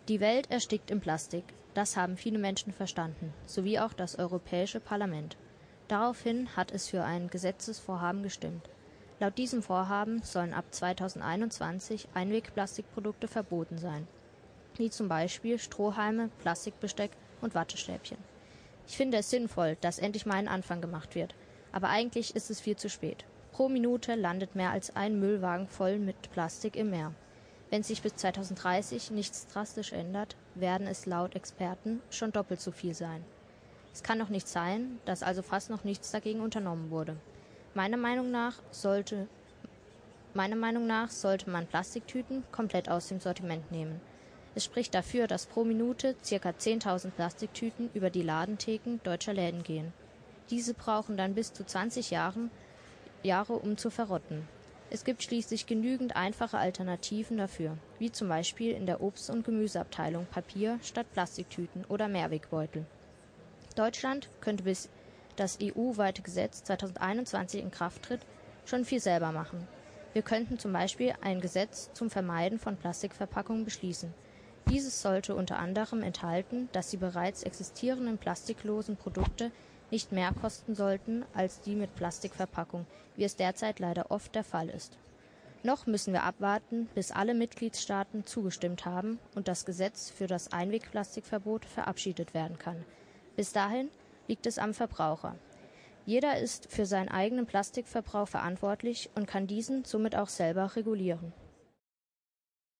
Die Welt erstickt im Plastik. Das haben viele Menschen verstanden, sowie auch das Europäische Parlament. Daraufhin hat es für ein Gesetzesvorhaben gestimmt. Laut diesem Vorhaben sollen ab 2021 Einwegplastikprodukte verboten sein, wie zum Beispiel Strohhalme, Plastikbesteck und Wattestäbchen. Ich finde es sinnvoll, dass endlich mal ein Anfang gemacht wird, aber eigentlich ist es viel zu spät. Pro Minute landet mehr als ein Müllwagen voll mit Plastik im Meer. Wenn sich bis 2030 nichts drastisch ändert, werden es laut Experten schon doppelt so viel sein. Es kann doch nicht sein, dass also fast noch nichts dagegen unternommen wurde. Meiner Meinung nach sollte man Plastiktüten komplett aus dem Sortiment nehmen. Es spricht dafür, dass pro Minute ca. 10.000 Plastiktüten über die Ladentheken deutscher Läden gehen. Diese brauchen dann bis zu 20 Jahre, um zu verrotten. Es gibt schließlich genügend einfache Alternativen dafür, wie zum Beispiel in der Obst- und Gemüseabteilung Papier statt Plastiktüten oder Mehrwegbeutel. Deutschland könnte, bis das EU-weite Gesetz 2021 in Kraft tritt, schon viel selber machen. Wir könnten zum Beispiel ein Gesetz zum Vermeiden von Plastikverpackungen beschließen. Dieses sollte unter anderem enthalten, dass die bereits existierenden plastiklosen Produkte nicht mehr kosten sollten als die mit Plastikverpackung, wie es derzeit leider oft der Fall ist. Noch müssen wir abwarten, bis alle Mitgliedstaaten zugestimmt haben und das Gesetz für das Einwegplastikverbot verabschiedet werden kann. Bis dahin liegt es am Verbraucher. Jeder ist für seinen eigenen Plastikverbrauch verantwortlich und kann diesen somit auch selber regulieren.